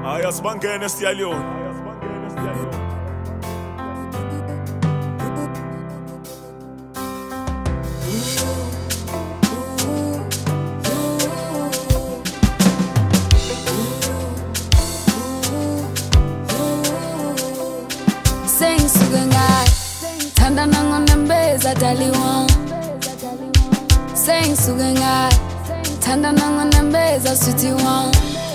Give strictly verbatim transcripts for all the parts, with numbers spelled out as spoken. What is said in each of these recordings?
Aya sibangene siyaliyona. Sing sugangai, tanda nangonembeza daliwa. Sing sugangai, tanda nangonembeza sutiwa.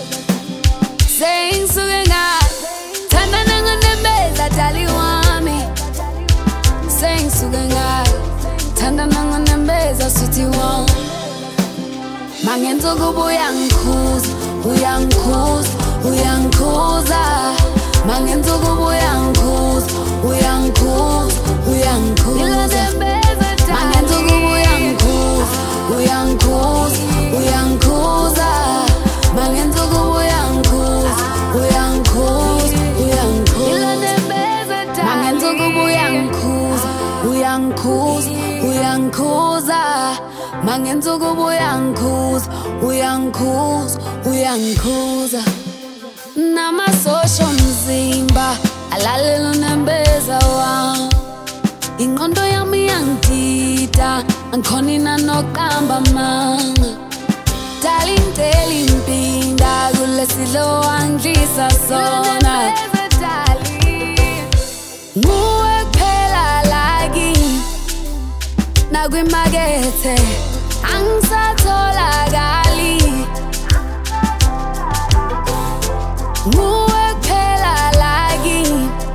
Sing sugangai, tanda nangonembeza daliwa mi. Sing sugangai, tanda nangonembeza sutiwa. Mangenzo kubu yankuza, uyankuza, uyankuza. Mangenzo kubu yankuza, uyankuza, uyankuza. Mangenzo kubu yankuza, uyankuza, uyankuza. Mangenzo kubu yankuza, uyankuza, uyankuza. Mangenzo kubu yankuza, uyankuza, uyankuza. Mangenzo kubu yankuza, uyankuza, uyankuza. Namasosho mzimba alalelo nembeza wa ingqondo yami yangidida angikhoni nanokamba manga darling darling mpinda kulesidlo wangidlisa sona nguwe kuphela laki nakwimakethe angisatholakali nguwe kuphela laki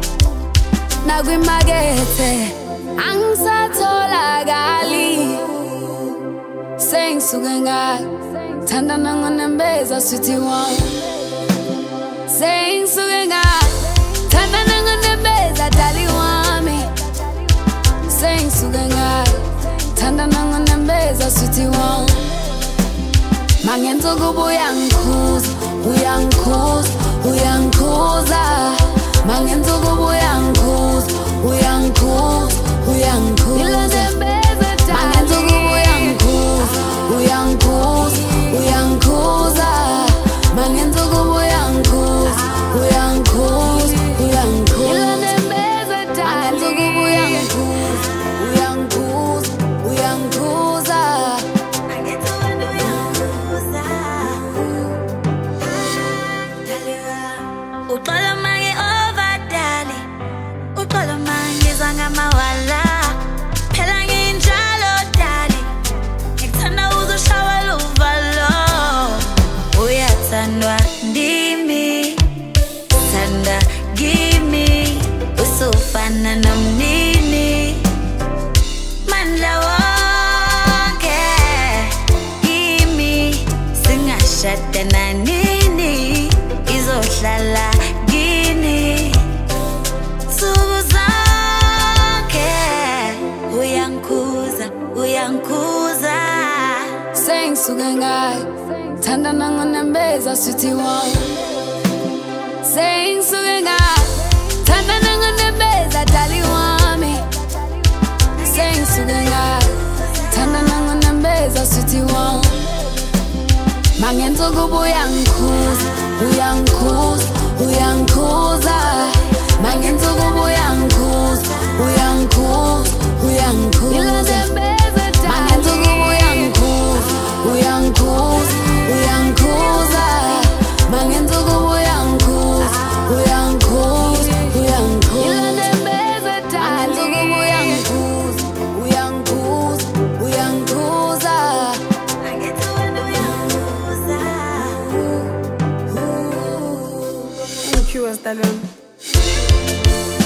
nakwimakethe angisatholakali sengisuke ngayo thanda nangonembeza sweetie wami sengisuke ngayo thanda nangonembeza dali wami sengisuke ngayo thanda nangonembeza sweetie wami mangenzo kuba uyangikhuza uyangikhuza uyangikhuza mangenzo kuba uyangikhuza uyangikhuza uyangikhuza mangenzo kuba uyangikhuza uyangikhuza uyangikhuza mangenzo kuba uyangikhuza uyangikhuza uyangikhuza mangenzo kuba uyangikhuza uyangikhuza uyangikhuza uxola mange overdali uxola mange zangamawala phela nginjalo dali ngikuthanda uzoshawa luvalo uyathandwa ndimi thanda kimi usufana nomnini mandla wonke kimi singashada nanini izohlala kini sukuzonke uyangikhuza uyangikhuza sengisuke ngayo thanda nangonembeza sweetie wami sengisuke ngayo thanda nangonembeza dali wami sengisuke ngayo thanda nangonembeza sweetie wami mangenzo kuba uyangikhuza uyangikhuza uyangikhuza mangenzo kuba uyangikhuza uyangikhuza uyangikhuza mangenzo kuba uyangikhuza uyangikhuza uyangikhuza mangenzo kuba uyangikhuza uyangikhuza uyangikhuza mangenzo kuba uyangikhuza uyangikhuza uyangikhuza Thank you, Astalon.